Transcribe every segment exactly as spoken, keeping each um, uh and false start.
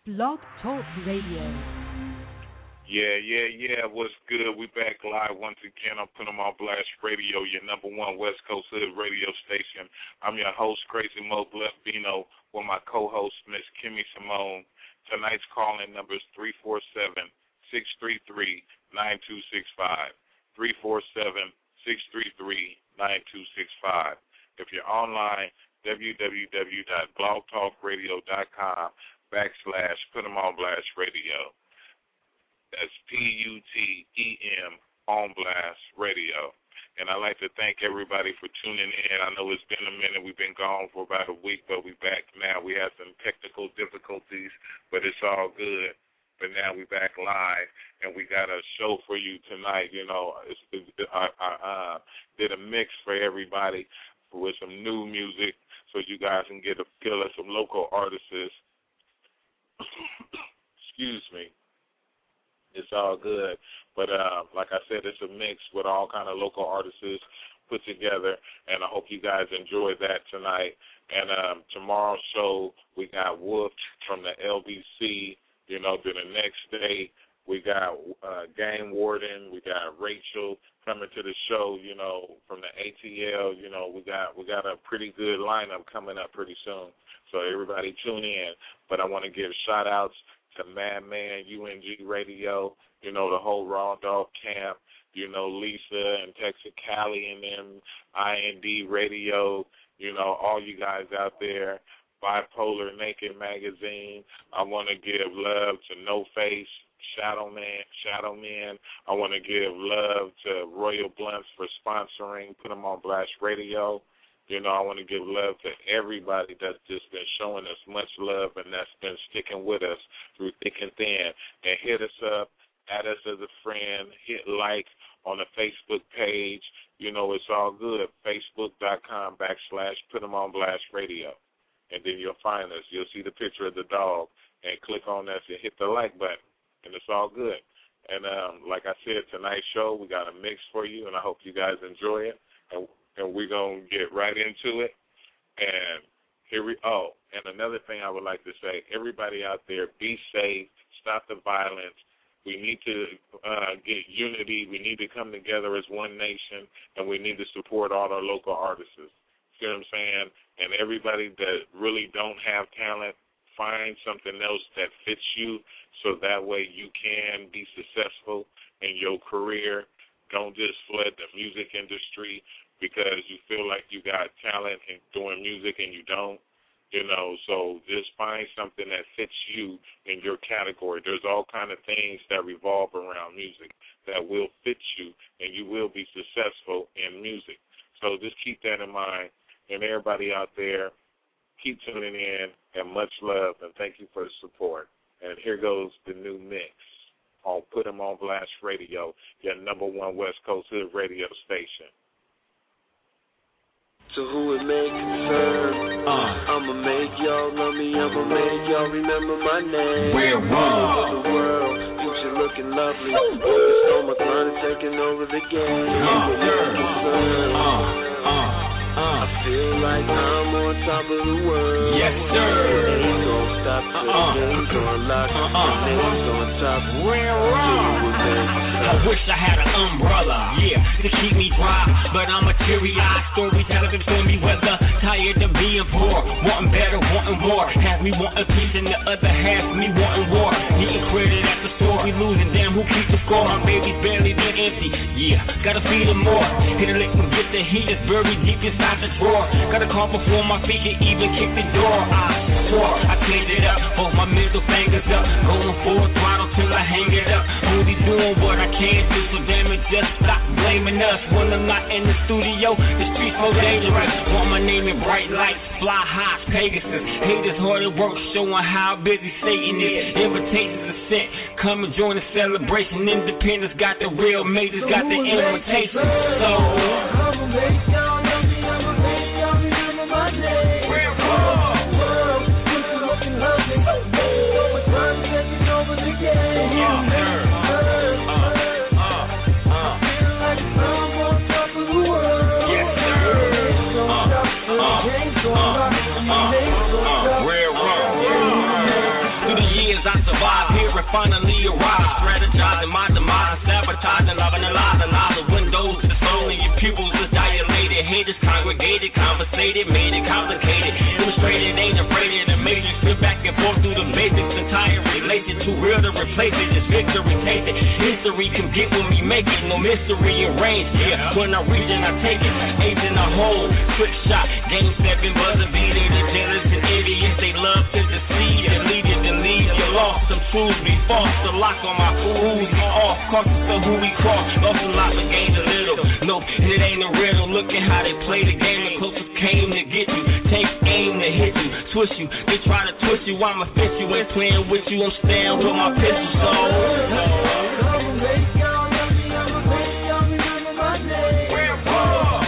Blog Talk Radio. Yeah, yeah, yeah. What's good? We back live once again. I'm putting them on Blast Radio, your number one West Coast Hood radio station. I'm your host, Crazy Mo Blessbino, with my co-host, Miss Kimmy Simone. Tonight's calling number is three four seven, six three three, nine two six five. three four seven, six three three, nine two six five. If you're online, w w w dot blog talk radio dot com backslash put 'em on Blast Radio. That's P U T E M on Blast Radio. And I'd like to thank everybody for tuning in. I know it's been a minute. We've been gone for about a week, but we're back now. We had some technical difficulties, but it's all good. But now we're back live, and we got a show for you tonight. You know, it's, it's, I, I uh, did a mix for everybody with some new music so you guys can get a feel of some local artists. Excuse me. It's all good. But uh, like I said, it's a mix with all kind of local artists put together, and I hope you guys enjoy that tonight. And um, tomorrow's show, we got Wolf from the L B C. You know, then the next day, we got uh, Game Warden. We got Rachel coming to the show, you know, from the A T L. You know, we got we got a pretty good lineup coming up pretty soon. So everybody tune in. But I want to give shout-outs to Madman, U N G Radio, you know, the whole Raw Dog Camp, you know, Lisa and Texas Cali and them, I N D Radio, you know, all you guys out there, Bipolar Naked Magazine. I want to give love to No Face, Shadow Man, Shadow Man. I want to give love to Royal Blunts for sponsoring, put them on Blast Radio. You know, I want to give love to everybody that's just been showing us much love and that's been sticking with us through thick and thin. And hit us up, add us as a friend, hit like on the Facebook page. You know, it's all good. Facebook.com backslash put 'em on Blast Radio. And then you'll find us. You'll see the picture of the dog and click on that and hit the like button. And it's all good. And um, like I said, tonight's show, we got a mix for you, and I hope you guys enjoy it. And And we're going to get right into it. And here we, oh, and another thing I would like to say, everybody out there, be safe, stop the violence. We need to uh, get unity. We need to come together as one nation, and we need to support all our local artists. See what I'm saying? And everybody that really don't have talent, find something else that fits you so that way you can be successful in your career. Don't just flood the music industry because you feel like you got talent in doing music and you don't, you know, so just find something that fits you in your category. There's all kind of things that revolve around music that will fit you, and you will be successful in music. So just keep that in mind, and everybody out there, keep tuning in, and much love, and thank you for the support. And here goes the new mix on Put 'em on Blast Radio, your number one West Coast Hood radio station. To who it may concern, uh, I'ma make y'all love me, I'ma make y'all remember my name. We're wrong. The world, future looking lovely. Focused on my grind and taking over the game. Yes, sir. Uh, uh, uh. I feel like I'm on top of the world. Yes, sir. It ain't gonna stop till uh-uh. the game's on lock. Uh-uh. The name's on top. We're wrong. I wish I had an umbrella, yeah, to keep me dry. But I'm a teary-eyed storyteller, can show me weather. Tired of being poor, wanting better, wanting more. Half me wanting peace and the other half me wanting war. Needing credit at the store, we losing. Damn, who keeps the score? My baby's barely been empty. Yeah, gotta feed them more. Hit a lick and get the heat that's buried deep inside the drawer. Gotta call before my feet can even kick the door. I swore I cleaned it up, hold my middle fingers up, going full throttle till I hang it up. Only doing what I can do, so damn it, just stop blaming us. When I'm not in the studio, the streets more dangerous. Want my name in bright lights, fly high, Pegasus. Haters hard at work, showing how busy Satan is. Invitations are sent, come and join the celebration. Independence got the real majors, got the invitation. So I'ma make y'all love me, I'ma make y'all remember my name. We're wrong. World, future looking lovely. So much fun taking over the game. Yeah, sir. finally arrive. Strategizing my demise, sabotaging, loving and lies, and lies. The windows to the soul and your pupils is dilated. Haters congregated, conversated, made it complicated. Demonstrated, ain't afraid of the matrix. Flip back and forth through the basics. Entire relation too real to replace it. Just victory tasted. History can get with me, make it. No mystery arranged. Yeah, when I reach it, I take it. Ace in the hole, quick shot. Game seven, buzzer beater. The jealous and idiots, they love to deceive. And lead it, then leave you lost. Some truths be false. The lock on my fools off. Cautious of who we cross. Lost a lot, but gained a little. No, and it ain't a riddle. Look at how they play the game. The closest came to get you. Take aim to hit you, twist you. They try to twist you. I'ma fit you. Ain't playing with you. I'm staying with my pistol. So I'ma make y'all love me. I'ma make y'all remember my name. Where for?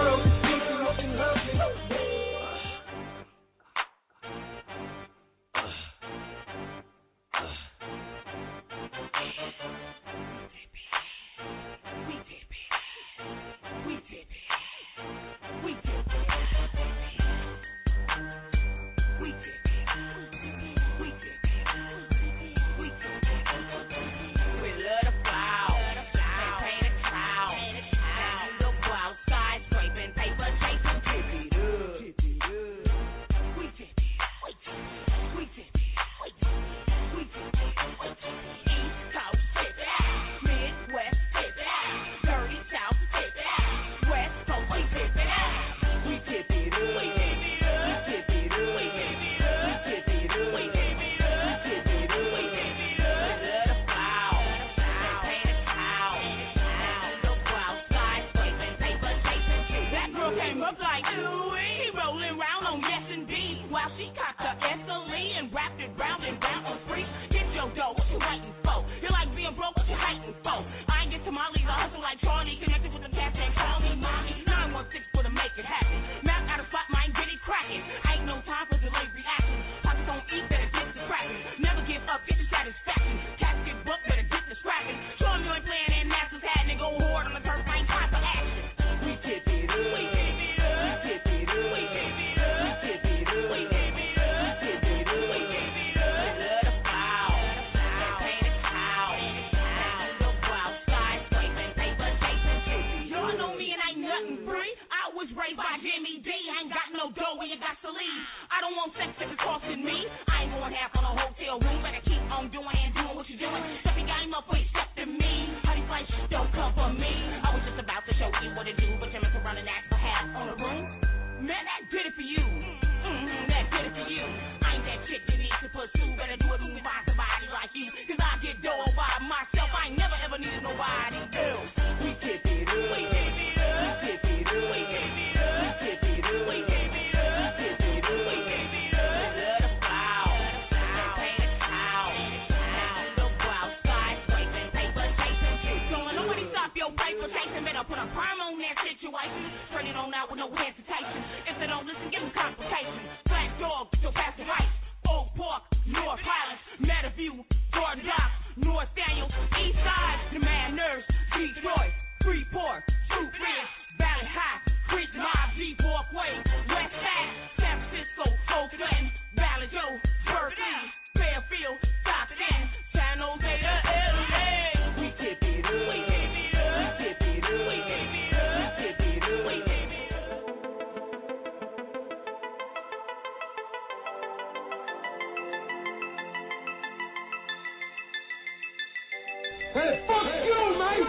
Hey, fuck you, mate!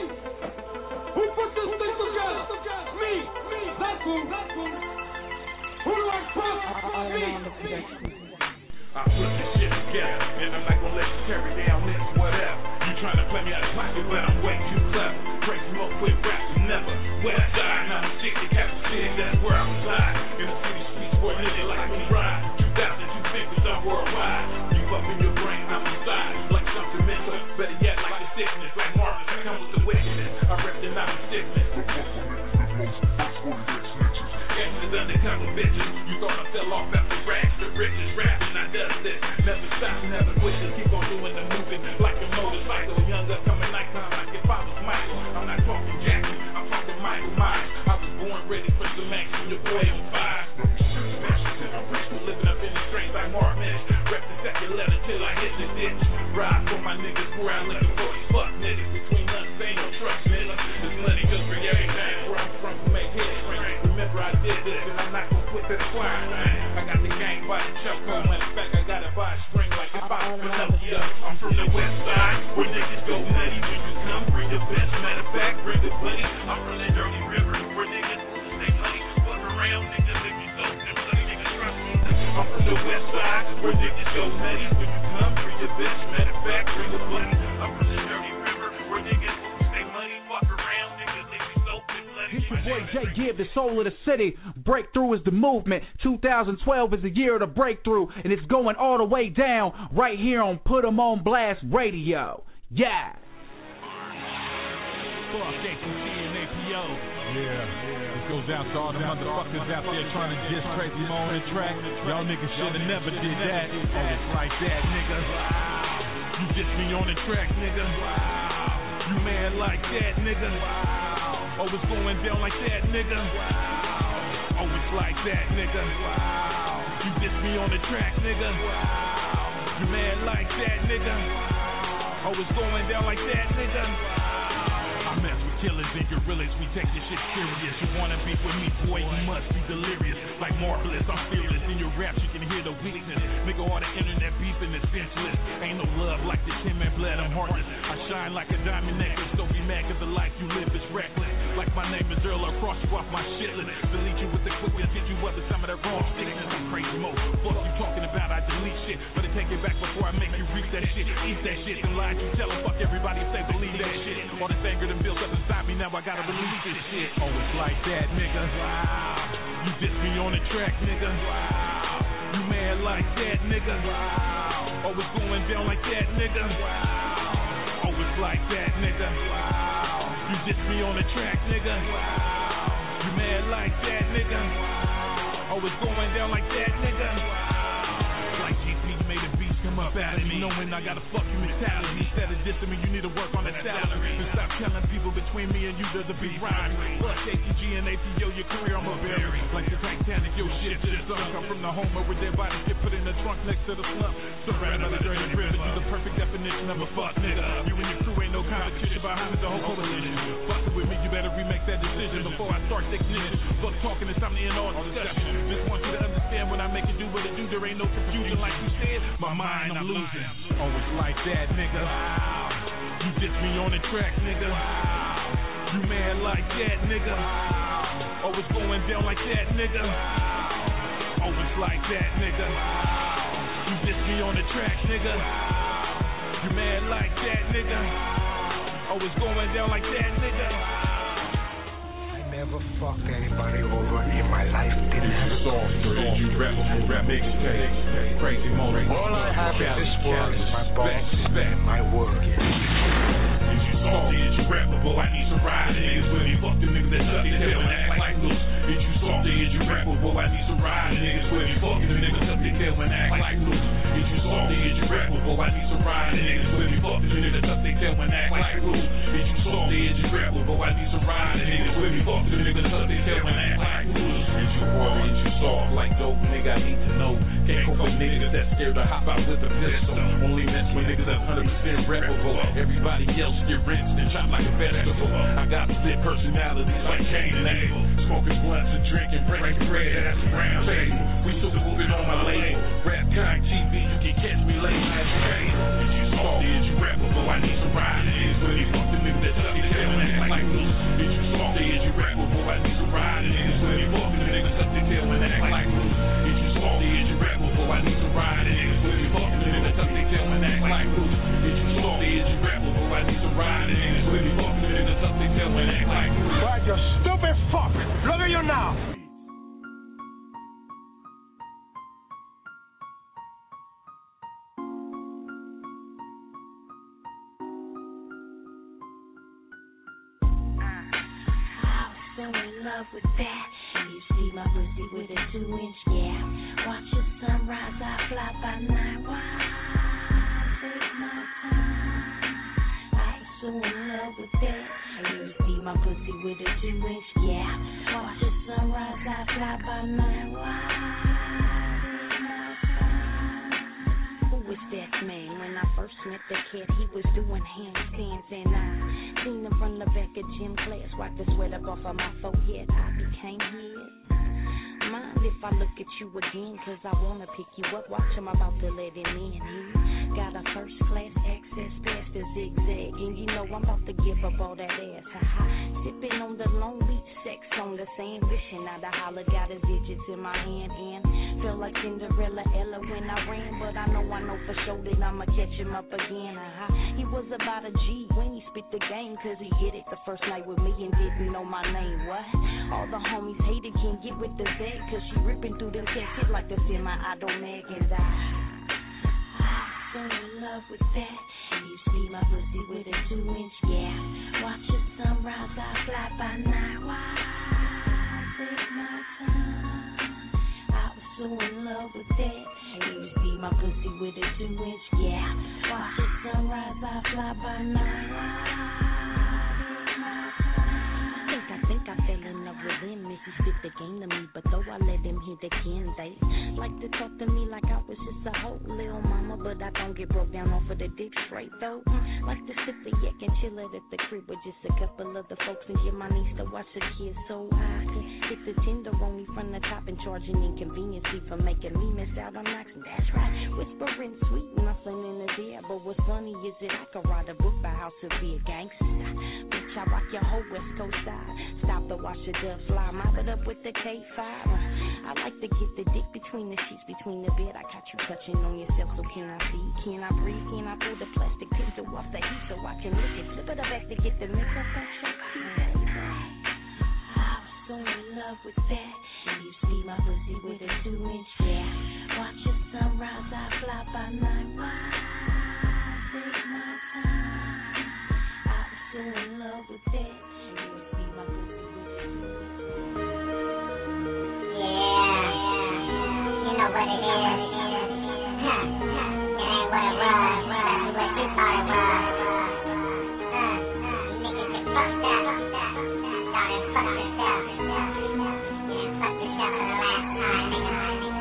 Who put this thing together? Me! That's who! Who do I trust? Me! I put this shit together, and I'm not gonna let you carry down this whatever. You trying to play me out of pocket, but I'm way too clever. Crazy smoke with rap, never. West side, now I'm sick, the capital city, that's where I reside. In the city streets, boy, nigga like me ride. two thousand two fifty, I'm worldwide. You up in your brain, I'm inside. Like something mental, better yet, like a sickness. Like Marvin, I come with the wickedness. I rep the not sickness. Gangsters undercover bitches. You thought I fell off after rags, the richest rapping, I does this. Never stop, never quit, just keep on doing the moving. Like a motorcycle, young upcoming nighttime, like if I was Michael. I'm not talking Jackson, I'm talking Michael Myers. I was born ready for some action, your boy on fire. I'm living up in the streets like Mark Minch. Rep the second letter, till I hit the ditch. Ride for my niggas, where I looking for these fuck niggas. Between us, ain't no trust, nigga. This money goes for everything. Where I'm from, to make hits ring. Remember I did this, and I'm not gonna quit this choir, man. I got the gang by the chuck on. Matter of fact, I got it by a string like if I was Pinocchio. I'm from the west side, where niggas go nutty. When you come, bring the best. Matter of fact, bring the buddy. I'm from the dirty river, where niggas stay money. Fuck around, niggas, if you so simple, niggas trust me. I'm from the west side, where niggas go nutty. When you come, bring the best. Matter of fact, bring the buddy. I'm from the dirty river, where niggas stay money. Fuck around, niggas, if you so simple. It's your boy Jay Gibb, the soul of the city. Breakthrough is the movement. two thousand twelve is the year of the breakthrough, and it's going all the way down right here on Put 'em on Blast Radio. Yeah. Fuck A P C and A P O. Yeah. This goes out to all the motherfuckers out there trying to diss Crazy Mo on the track. Y'all niggas should have never did that. Oh, it's like that, nigga. You diss me on the track, nigga. You mad like that, nigga. Oh, it's going down like that, nigga. Oh, it's like that, nigga. You diss me on the track, nigga. You mad like that, nigga. Oh, it's going down like that, nigga. I mess with killers and gorillas, we take this shit serious. You wanna beef with me, boy, you must be delirious. Like Marvelous, I'm fearless. In your raps, you can hear the weakness. Nigga, all the internet beefing is senseless. Ain't no love like the Tim and Blood, I'm heartless. I shine like a diamond necklace, don't be mad cause the life you live is reckless. Like my name is Earl, I'll cross you off my shit list. Delete you with the quickness, get you up with some of that wrong sickness. I'm Crazy Mo, fuck you talking about, I delete shit. Better take it back before I make you reap that shit. Eat that shit, and lies you tell them, fuck everybody if they believe that shit. All this anger done built up inside me, now I gotta release this shit. Oh, it's like that, nigga. Wow. You diss me on the track, nigga. Wow. You mad like that, nigga. Wow. Oh, it's going down like that, nigga. Wow. Oh, it's like that, nigga. Wow. You diss me on the track, nigga. Wow. You mad like that, nigga. Wow. Oh, it's going down like that, nigga. Wow. Like G P made a beast come up out of me, knowing I got a fuck you mentality. Instead of dissing me, you need to work on that salary. And stop telling people between me and you there's a big rhyme. Fuck A T G and A P O, your career I'm a bury. Like the Titanic, your shit just sunk. I'm from the home where their bodies get put in the trunk next to the slump. Surrounded by the dirty river, you the perfect definition of a fuck nigga. You and your crew ain't no competition behind the whole coalition. Fucking with me, you better remake that decision before I start ignition. Fuck talking, it's time to end all discussion. Just want you to understand when I make it do what it do, there ain't no confusion like you said. My mind, I'm losing. Oh, it's like that, nigga. Wow. You diss me on the track, nigga. Wow. You mad like that, nigga. Wow. Oh, it's going down like that, nigga. Wow. Oh, it's like that, nigga. Wow. You diss me on the track, nigga. Wow. You mad like that, nigga. Wow. Oh, it's going down like that, nigga. Never fuck anybody over in my life. Didn't have softer than you rap on rap mixtape. Crazy Mo. All I have in this world is my bones and my word. Is you salty? Is you rappable? I need some riding niggas with me. Fuck the niggas that suck their tail and act like loose. Is you salty? Is you rappable? I need some riding niggas with me. Fuck the niggas suck their tail and act like loose. Is you salty? Is you rappable? I need some riding niggas with me. Fuck the niggas that suck their tail and act like loose. Is you salty? Is you rappable? I need some riding niggas with me. Fuck the niggas suck their tail and act like loose. Is you hard? Is you soft like dope? Nigga, I need to know. Can't cope with niggas that scared to hop out with a pistol. Only mess with niggas that's one hundred percent rappable. Everybody else get rinsed and chopped like a vegetable. I got split personalities like Cain and Abel. Smoking blunts and drinking, breaking bread at the round table. We still moving on my label. Rap kind T V, you can catch me late night straight. Is you salty? Is you rappable? I need some riding niggas with me. Fuck the niggas that suck their tail and act like loose. Is you salty? Is you rappable? I need some riding niggas with me. Fuck the niggas suck their tail and act like loose. Is you salty? Is you rappable? I need some riding niggas with me. Fuck the niggas that suck their tail and act like loose. Is you salty? Is you rappable? I need some riding niggas with me. Fuck the niggas that suck their tail and act like loose. Right, you stupid fuck! Look at you now! Love with that. You see my pussy with a two inch gap. Watch the sunrise, I fly by night. Why take my time? I was so in love with that. You see my pussy with a two inch gap. Watch the sunrise, I fly by night. Why take my time? Who is that Man, when I first met the kid, he was doing handstands, and I seen him from the back of gym class, wipe the sweat up off of my forehead. I became his. Mind if I look at you again, cause I wanna pick you up, watch him about to let him in. He got a first class access past the zigzag, and you know I'm about to give up all that ass. Ha-ha. Sipping on the Long Beach, sex on the sand, wishing I'd have holler, got his digits in my hand, and felt like Cinderella Ella when I ran, but I know I know for sure that I'ma catch him up again. Ha-ha. He was about a G when he spit the game, cause he hit it the first night with me and didn't know my name. What? All the homies hated, can't get with the Z, cause she ripping through them cats, hit like the semi-auto mag, and I, I'm so in love with that. You see my pussy with a two-inch gap. Watch the sunrise, I fly by night. Why take my time? I was so in love with that. You see my pussy with a two-inch gap. Watch the sunrise, I fly by night. Why take my time? I think I think I fell in love with him. If he spit the game to me, but though I let him hit again, they like to talk to me like I was just a whole little mama, but I don't get broke down off of the dick straight though. Mm, like to sip a yak and chill it at the crib with just a couple of the folks and get my niece to watch the kids so I could hit the tenderoni from the top and charge an inconvenience fee for making me miss out on knocks. And that's right, whispering sweet nothing in his ear, but what's funny is that I could write a book about how to be a gangster. Bitch, I rock your whole West Coast side. Stop to watch the dove fly, mop it up with the K five. I like to get the dick between the sheets, between the bed. I got you touching on yourself, so can I see? Can I breathe? Can I pull the plastic pistol off the heat so I can lick it? Flip it back to get the mix up on your feet. I was so in love with that. You see my pussy with a two-inch gap. Watch the sunrise, I fly by night. Why take my time? I was so in love with that. You see my pussy with a two-inch gap. You know what it is. Huh. It ain't what it was. It's what you thought it was. Uh, niggas get fucked up. Y'all done fucked yourself. You done fucked yourself for the last time, nigga.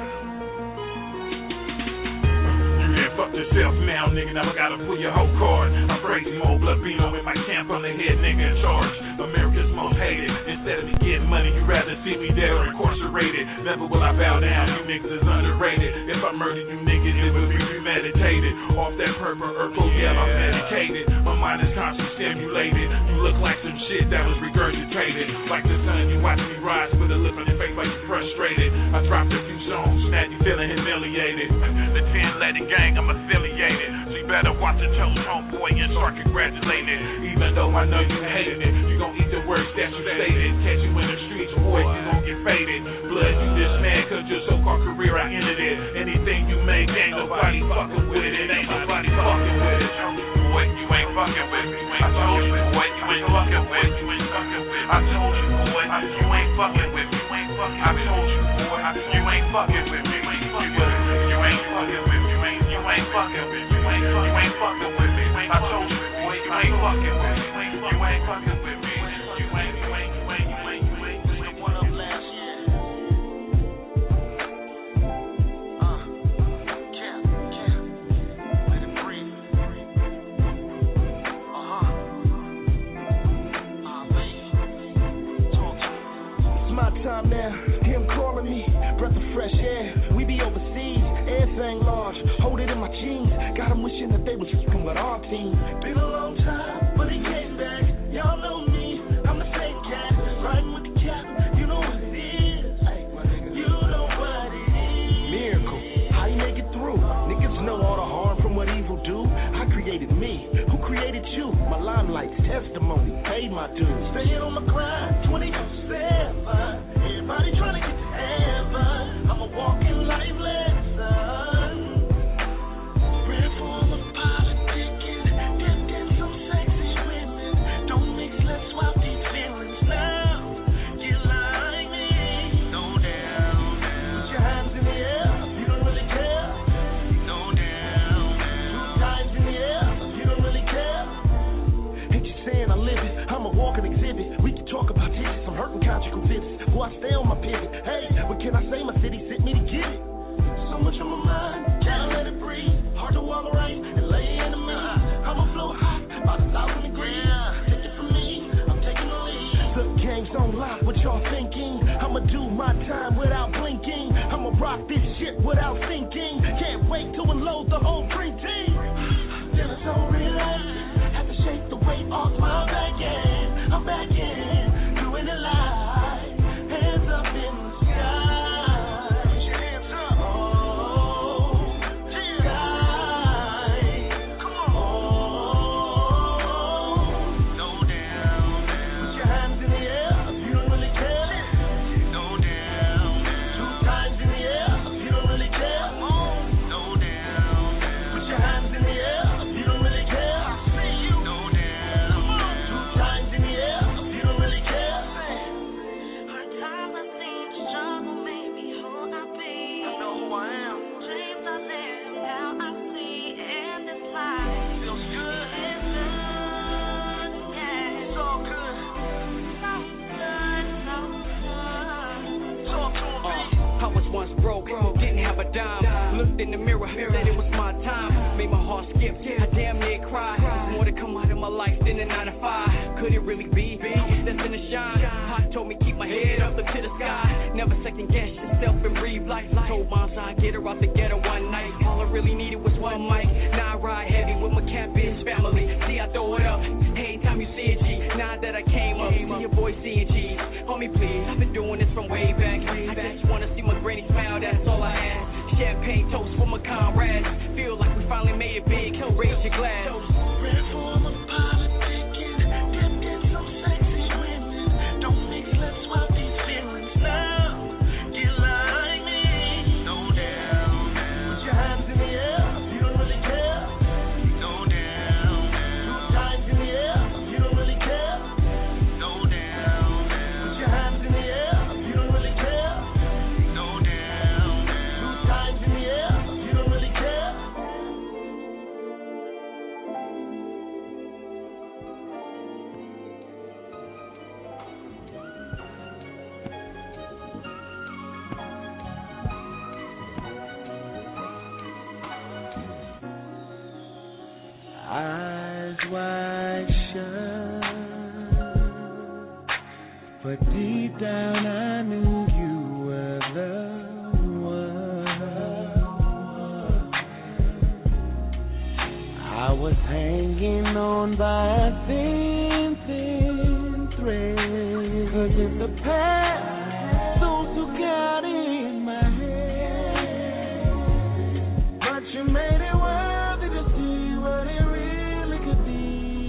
You done fucked yourself now, nigga. Now I gotta pull your whole card. I'm crazy mode, blood beano in my camp. I'm the head nigga in charge. America's most hated. Instead of me getting money, you rather see me dead or incarcerated. Never will I bow down, you niggas is underrated. If I murder you niggas, it will be premeditated. Off that purple herbal, yeah, I'm medicated. My mind is constantly stimulated. You look like some shit that was regurgitated. Like the sun, you watch me rise with a look on your face like you're frustrated. I dropped a few songs, now you feeling humiliated. The ten-letter gang, I'm affiliated. So you better watch your toes, homeboy, and start congratulating. Even though I know you hated it, you gon' eat the words that you stated. Catch you in the streets, boy, you gon' get faded. Blood, you just mad cause your so-called career, I ended it. Anything you make, ain't nobody fucking with it. Ain't nobody fucking with it. Boy, you ain't fucking with me. I told you, boy, you ain't fucking with me. You ain't fucking with me. I told you, boy, you ain't fucking with me. You ain't fucking. I told you, boy, you ain't fucking with me. You ain't fucking with me. You ain't fucking with me. You ain't. You ain't fucking with me. You ain't. You ain't fucking with me. I told you, boy, you ain't fucking with me. You ain't fucking with me. You ain't. You ain't. You ain't. You ain't. You ain't. You ain't. One of last year. Uh. Yeah. Yeah. Let it breathe. Uh huh. Ah, baby. Talk to me. It's my time now. Him calling me. Breath of fresh air. We be overseas. Everything large. Hold it in my jeans. Got him wishing that they was fucking with our team. Been a long time, but he came back. Y'all know me. I'm the same cat. Riding with the cap. You know what it is. You know what it is. Miracle. How you make it through? Niggas know all the harm from what evil do. I created me. Who created you? My limelight's testimony. Paid my dues. Staying on my grind. twenty-four seven. Everybody trying to get to heaven. I'm a walking life lesson. Real full of politicking. Get, get some sexy women. Don't mix, let's swap these feelings now. You like me. No down, down. Put your hands in the air. You don't really care. No down, down. Two times in the air. You don't really care. Ain't you saying I live it? I'm a walking exhibit. We can really be. I was destined to shine. Pop told me keep my head up, look to the sky. Never second guess yourself and breathe life. Told moms I'd get her out the ghetto one night. All I really needed was one mic. Now I ride heavy with my campus family. See, I throw it up every time you see a G. Now that I came up, see your boy seeing G's. Homie, please, I've been doing this from way back. I just wanna see my granny smile, that's all I ask. Champagne toast for my comrades. Feel like we finally made it big. Raise your glass. Reform of politicking, dipped in some sexy women. Don't mix, let's swap these feelings now. Get like me, go down, down. Put your hands in the air, you don't really care. Go down, down. Two times in the air, you don't really care. Go down, down. Put your hands in the air, you don't really care. Go down, down. Two times in the air, you don't really care. Eyes wide shut, but deep down I knew you were the one. I was hanging on by a thin, thin thread, 'cause in the past those who got in my head, but you made it worthy to see what it really could be.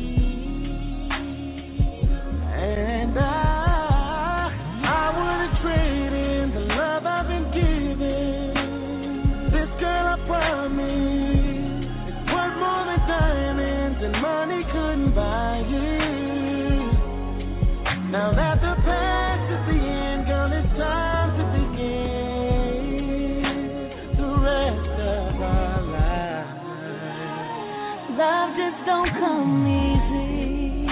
And I, I wouldn't trade in the love I've been given. This girl, I promise, it's worth more than diamonds and money couldn't buy it. Now that the past is the end, girl, it's time to begin the rest of our lives. Love just don't come easy.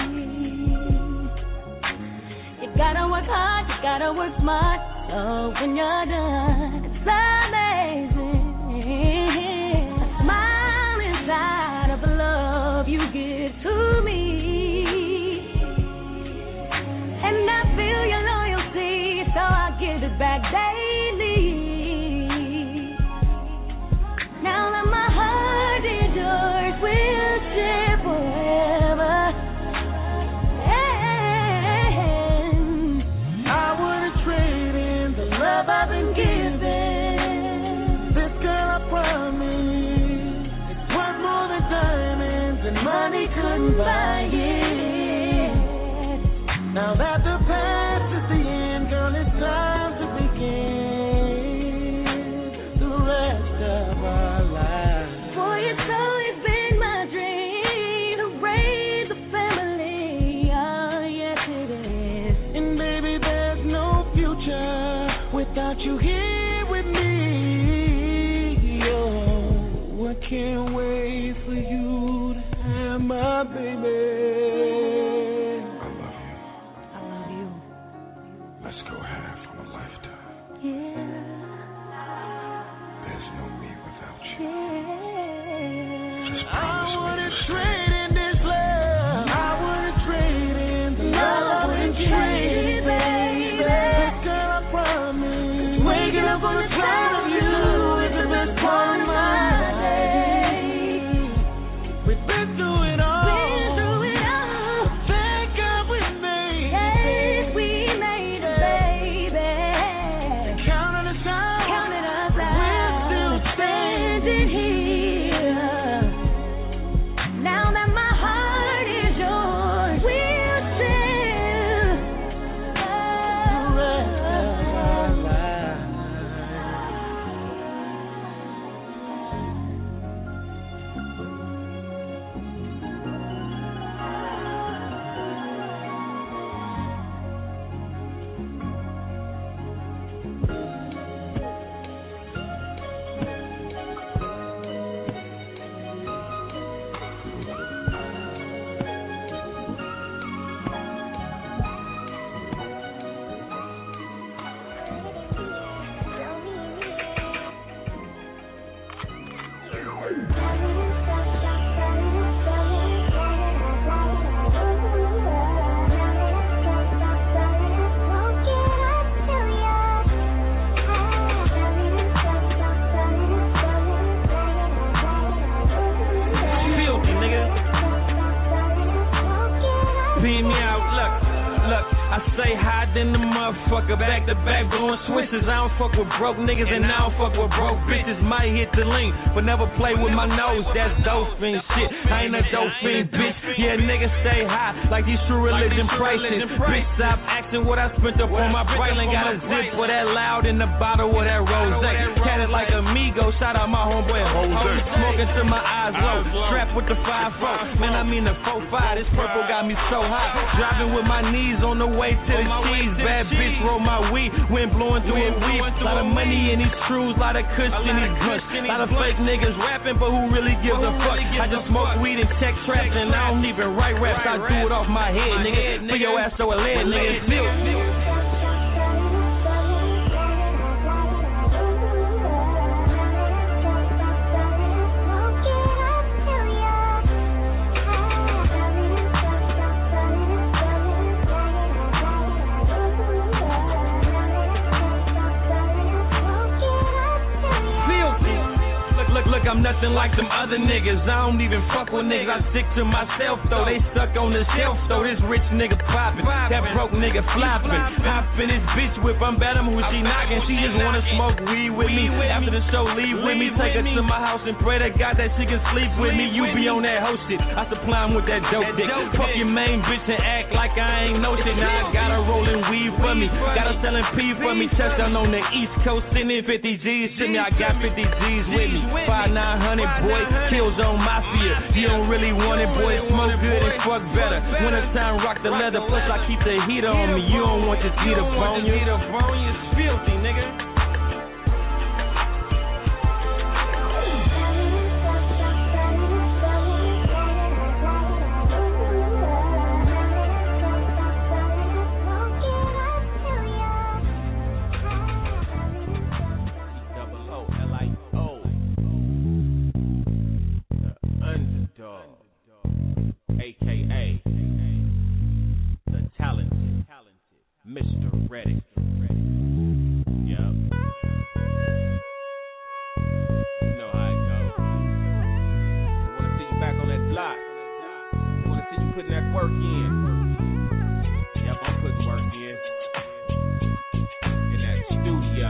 You gotta work hard, you gotta work smart. So when you're done, it's amazing. A smile inside of the love you give to me. And I feel your loyalty, so I give it back daily. Now that my heart is yours, we'll share forever. And I wouldn't trade in the love I've been given. This girl, I promise, it's worth more than diamonds and money couldn't buy it. Now that the past is the end, girl, it's time to begin the rest of our lives. boy, it's always been my dream to raise a family. Oh, yes it is. And baby, there's no future without you here with me. Oh, I can't wait for you to have my baby. I love you. I love I say hi, then the motherfucker back to back blowing switches. I don't fuck with broke niggas and I don't fuck with broke bitches. Might hit the link, but never play with my nose. That's dope fiend shit. I ain't a dope fiend, bitch. Yeah, niggas stay high like these true religion prices. Bitch, stop acting what I spent up on my Breitling. Got a zip for that loud in the bottle with that rose. Cat it like amigo. Shout out my homeboy Jose. Smoking till my eyes low. Strapped with the five four. Man, I mean the four five. This purple got me so hot. Driving with my knees on the way to the cheese. Bad bitch roll my weed. Wind blowing through a weed. Lot of money in these screws. Lot of cushion in these blunts. Lot of fake niggas rapping, but who really gives a fuck? I just smoke weed and tech traps, and I don't even write raps. I do it off my head, nigga. For your ass so a lead, nigga. Look, I'm nothing like them other niggas. I don't even fuck with niggas. I stick to myself though. They stuck on the shelf though. This rich nigga poppin', that broke nigga floppin'. Hop in this bitch whip. I'm bet him who she knockin'. She just wanna smoke weed with me. After the show, leave with me. Take her to my house and pray to God that she can sleep with me. You be on that hoe shit. I supply him with that dope dick. Fuck your main bitch and act like I ain't no shit. Now I got her rolling weed for me. Got her selling P for me. Touchdown on the East Coast, sending fifty G's to me. I got fifty G's with me. nine hundred, boy, kills on Mafia. You don't really want it, boy, smoke good and fuck better. Wintertime, rock the leather, plus I keep the heater on me. You don't want your heater bone, your heater bone, you filthy, nigga. A K A the talented Mister Reddick. Yup. You know how it goes. I wanna see you back on that block. I wanna see you putting that work in. Yep, I'm putting work in. In that studio.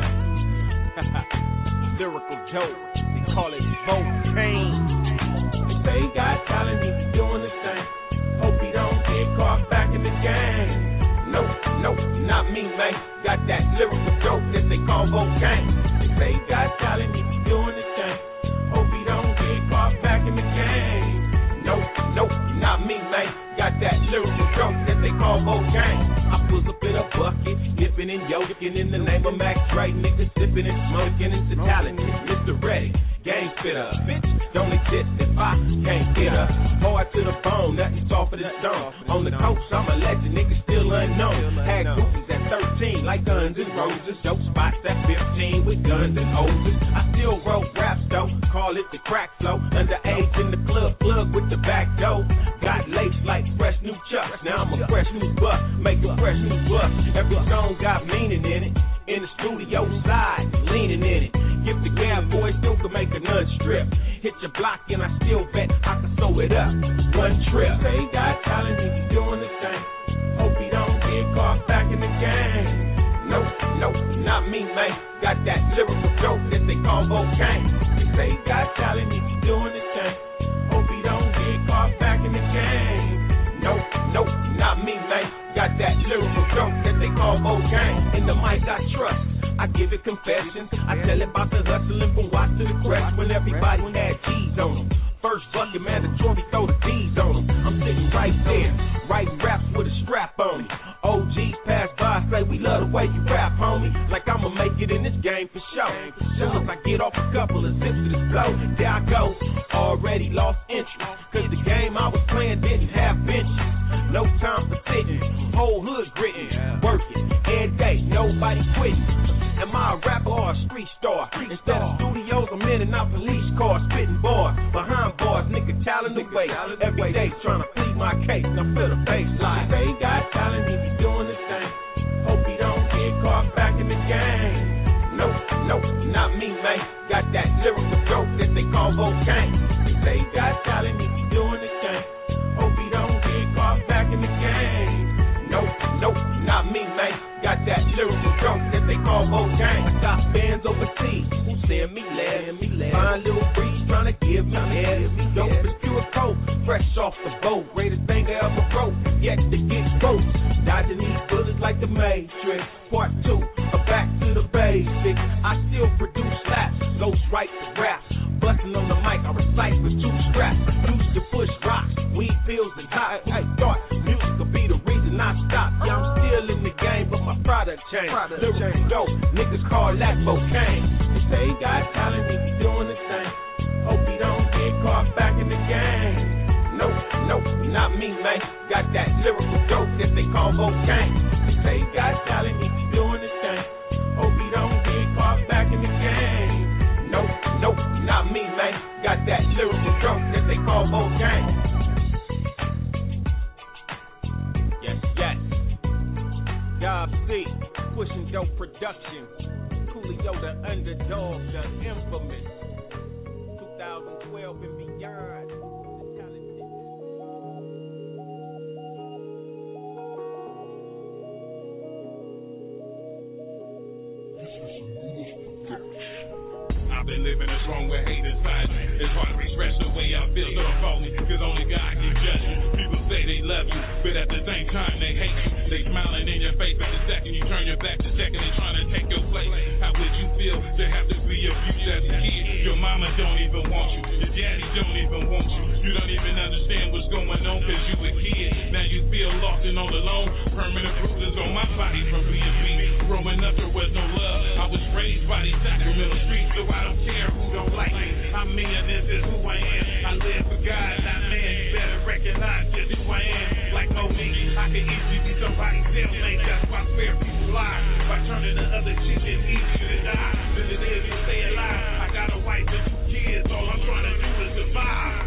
Lyrical Joe. They call it Volcane. Say he got talent, he be doing the same. Hope he don't get caught back in the game. Nope, nope, not me, man. Got that lyrical dope that they call Volcane. They say he got talent, he be doing the same. Hope he don't get caught back in the game. Nope, nope, not me, man. Got that lyrical dope that they call Volcane. I pull up in a bucket, dipping and yoking in the name of Max Dre. Niggas sipping and smoking, it's the talent, it's Mister Reddick. Game spitter, bitch, don't exist if I can't get her. Hard to the bone, nothing soft for the stone. On the coast, I'm a legend, nigga still unknown. Had goofies at thirteen, like Guns and Roses. Dope spots at fifteen, with guns and hoses. I still wrote raps though, call it the crack flow. Underage in the club, plug with the back door. Got laced like fresh new chucks. Now I'm a fresh new buck, make a fresh new buck. Every song got meaning in it. In the studio side, leaning in it. If the gab boy still can make a nut strip. Hit your block and I still bet I can sew it up. One trip. Say he got talent, he be doing the same. Hope he don't get caught back in the game. Nope, nope, not me, man. Got that lyrical dope that they call Volcane. They say he got talent, he be doing the same. Hope he don't get caught back in the game. Nope, nope, not me, man. Got that lyrical dope that they call Volcane. In the mic I trust, I give it confessions. I tell it about the hustling from Watts to the Crest when everybody had G's on them. First bucket, man, the joint throw the D's on them. I'm sitting right there, writing raps with a strap on me. O Gs pass by, say we love the way you rap, homie. Like I'ma make it in this game for sure. Soon as I get off a couple of zips of this flow, there I go, already lost interest. Cause the game I was playing didn't have benches. No time for sitting, whole hood gritting, working, every day, nobody quitting. Am I a rapper or a street star? Instead of studios, I'm in and out police cars, spitting bars, behind bars, nigga talent away. Every day trying to plead my case, now feel the baseline. Say he got talent, he be doing the same. Hope he don't get caught back in the game. Nope, nope, not me, man. Got that lyrical dope that they call Volcane. They say he got talent, he be doing the same. Hope he don't get caught back in the game. Nope, nope, not Rambo, greatest thing I ever wrote, yet to get votes. Dodging these bullets like the Matrix. Part two, a back to the basics. I still produce slaps, ghost write the raps. Busting on the mic, I recite with two straps. Used to push rocks, weed pills and hot. I thought music could be the reason I stopped. Yeah, I'm still in the game, but my product changed. Lyrical dope, niggas call that cocaine. They say he got talent, he be doing the same. Hope he don't get caught back in the game. Nope, nope, not me, man. Got that lyrical dope that they call cocaine. They say he got talent, he be doing the same. Hope he don't get caught back in the game. Nope, nope, not me, man. Got that lyrical dope that they call cocaine. Yes, yes. Job C, pushing dope production. Coolio the underdog, the infamous. twenty twelve and beyond. I've been living this wrong with hate inside me. It's hard to express the way I feel, so I'm phony, cause only God can judge you. People say they love you, but at the same time they hate you. They smiling in your face, but the second you turn your back, the second they trying to take your place. How would you feel to have to be abused as a kid? Your mama don't even want you, your daddy don't even want you. You don't even understand what's going on cause you a kid. Now you feel lost and all alone. Permanent bruises on my body from being beat. Growing up there was no love. I was raised by these Sacramento streets, so I don't care who don't like me. I'm me and this is who I am. I live for God, not man. You better recognize just who I am. Like no me, I can easily be somebody's cellmate. That's why spare people lie. By turning the other cheek, it's easier to die than it is to stay alive. I got a wife and two kids. All I'm trying to do is survive.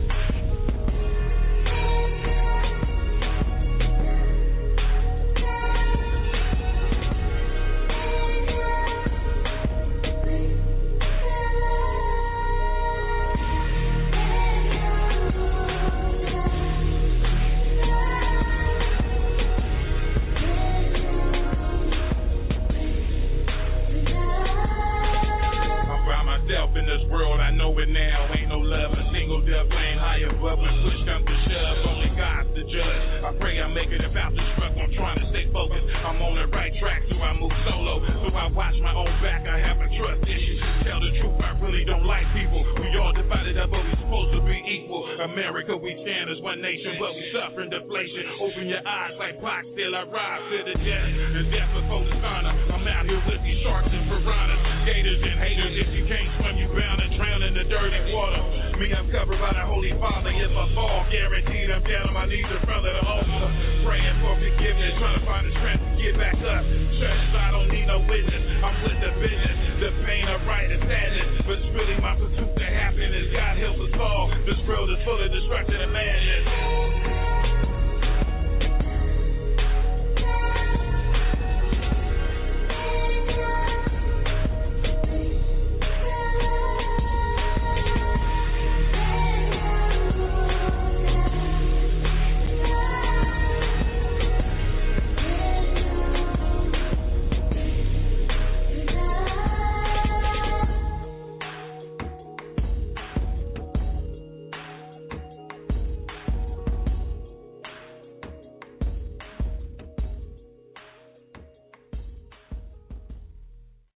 In this world, I know it now. Ain't no love, a single death lane high above when push comes to shove. Only God's the judge. I pray I make it about the struggle. I'm trying to stay focused. I'm on the right track, so I move solo. So I watch my own back. I have a trust issue. Tell the truth, I really don't like people. We all divided up, but we supposed to be equal. America, we stand as one nation, but we suffering deflation. Open your eyes like Pac, still I rise to the death. The death before the honor. I'm out here with these sharks and piranhas, gators and haters. If you can't swim, you bound to drown in the dirty water. Me, I'm covered by the Holy Father. If I fall, guaranteed I'm down on my knees in front of the altar, praying for forgiveness, trying to find the strength to get back up. Church, I don't need no witness. I'm with the business. The pain of right and sadness, but it's really my pursuit to happiness. God help us all. This world is full of destruction and man